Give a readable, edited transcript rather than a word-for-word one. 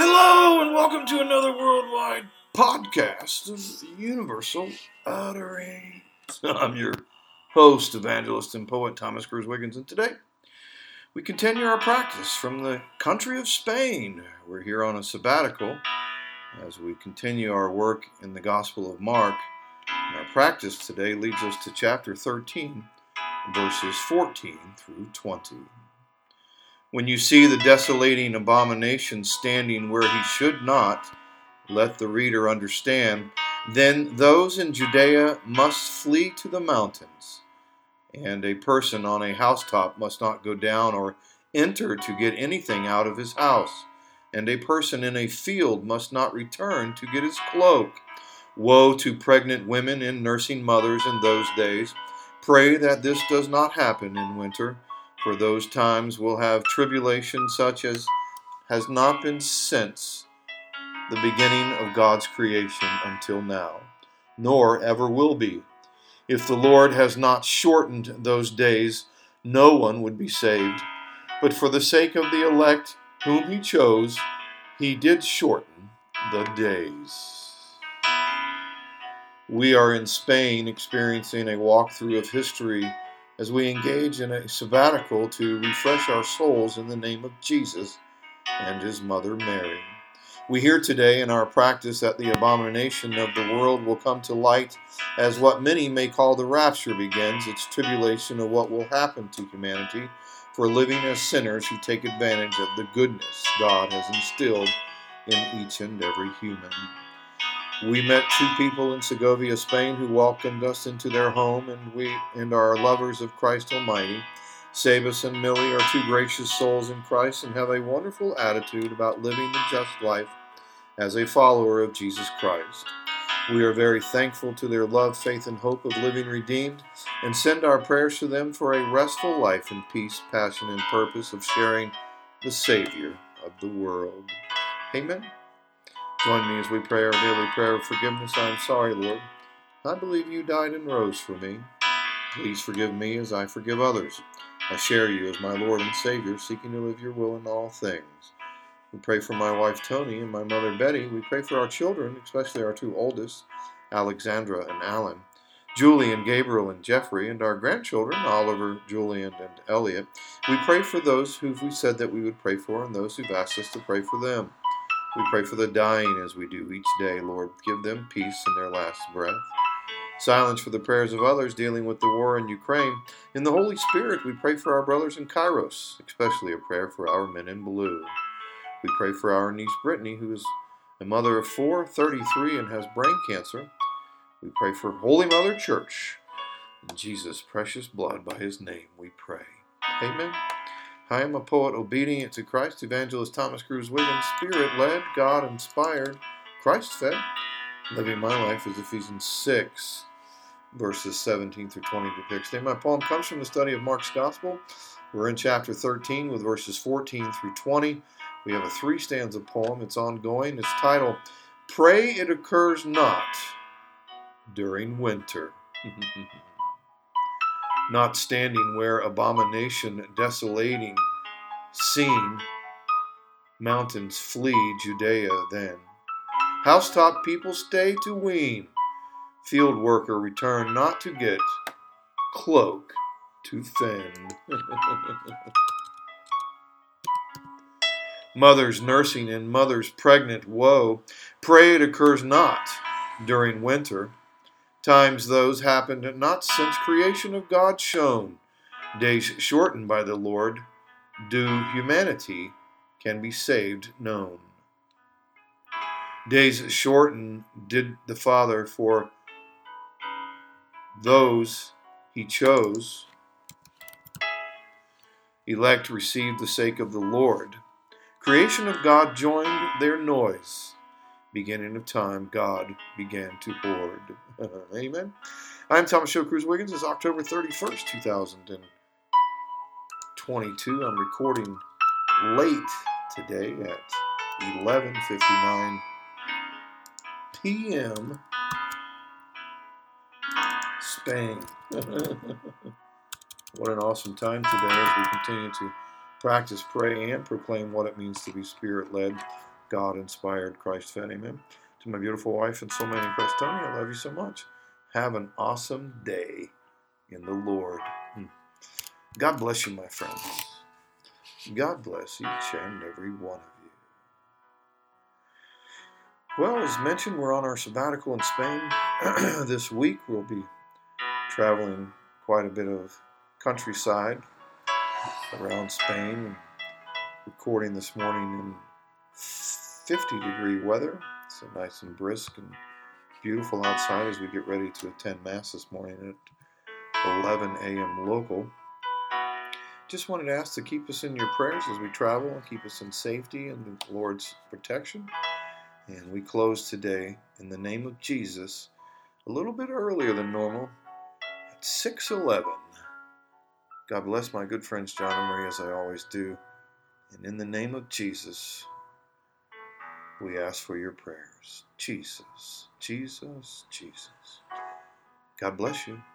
Hello and welcome to another worldwide podcast of the Universal Utterings. I'm your host, evangelist, and poet Thomas Cruz Wiggins, and today we continue our practice from the country of Spain. We're here on a sabbatical as we continue our work in the Gospel of Mark, and our practice today leads us to chapter 13, verses 14 through 20. When you see the desolating abomination standing where he should not, let the reader understand, then those in Judea must flee to the mountains, and a person on a housetop must not go down or enter to get anything out of his house, and a person in a field must not return to get his cloak. Woe to pregnant women and nursing mothers in those days. Pray that this does not happen in winter, for those times will have tribulation such as has not been since the beginning of God's creation until now, nor ever will be. If the Lord has not shortened those days, no one would be saved. But for the sake of the elect whom he chose, he did shorten the days. We are in Spain experiencing a walkthrough of history as we engage in a sabbatical to refresh our souls in the name of Jesus and his mother Mary. We hear today in our practice that the abomination of the world will come to light as what many may call the rapture begins, its tribulation of what will happen to humanity for living as sinners who take advantage of the goodness God has instilled in each and every human. We met two people in Segovia, Spain, who welcomed us into their home, and we and our lovers of Christ Almighty. Sabas and Millie are two gracious souls in Christ and have a wonderful attitude about living the just life as a follower of Jesus Christ. We are very thankful to their love, faith, and hope of living redeemed, and send our prayers to them for a restful life in peace, passion, and purpose of sharing the Savior of the world. Amen. Join me as we pray our daily prayer of forgiveness. I am sorry, Lord. I believe you died and rose for me. Please forgive me as I forgive others. I share you as my Lord and Savior, seeking to live your will in all things. We pray for my wife Tony and my mother Betty. We pray for our children, especially our two oldest, Alexandra and Alan, Julie and Gabriel and Jeffrey, and our grandchildren, Oliver, Julian, and Elliot. We pray for those who we said that we would pray for and those who've asked us to pray for them. We pray for the dying as we do each day, Lord. Give them peace in their last breath. Silence for the prayers of others dealing with the war in Ukraine. In the Holy Spirit, we pray for our brothers in Kairos, especially a prayer for our men in blue. We pray for our niece Brittany, who is a mother of 4, 33, and has brain cancer. We pray for Holy Mother Church. In Jesus' precious blood, by his name, we pray. Amen. I am a poet obedient to Christ, evangelist Thomas Cruz Wiggins, Spirit-led, God-inspired, Christ-fed, living my life as Ephesians 6, verses 17 through 20 depicts. Today, my poem comes from the study of Mark's Gospel. We're in chapter 13 with verses 14 through 20. We have a 3-stanza poem. It's ongoing. It's titled, Pray It Occurs Not During Winter. Not standing where abomination desolating seen, mountains flee Judea then. Housetop people stay to wean, field worker return not to get, cloak to fend. Mothers nursing and mothers pregnant, woe, pray it occurs not during winter. Times those happened not since creation of God shone. Days shortened by the Lord, do humanity can be saved known. Days shortened did the Father for those he chose. Elect received the sake of the Lord. Creation of God joined their noise. Beginning of time, God began to hoard. Amen. I'm Thomas Show Cruz Wiggins. It's October 31st, 2022. I'm recording late today at 11:59 p.m. Spain. What an awesome time today as we continue to practice, pray, and proclaim what it means to be Spirit-led, God-inspired, Christ-fed. Amen. To my beautiful wife and soulmate in Christ, Tony, I love you so much. Have an awesome day in the Lord. God bless you, my friends. God bless each and every one of you. Well, as mentioned, we're on our sabbatical in Spain. This week we'll be traveling quite a bit of countryside around Spain and recording this morning in 50-degree weather. So nice and brisk and beautiful outside as we get ready to attend Mass this morning at 11 a.m. local. Just wanted to ask to keep us in your prayers as we travel and keep us in safety and the Lord's protection. And we close today in the name of Jesus a little bit earlier than normal at 6:11. God bless my good friends John and Marie as I always do. And in the name of Jesus, we ask for your prayers. Jesus, Jesus, Jesus. God bless you.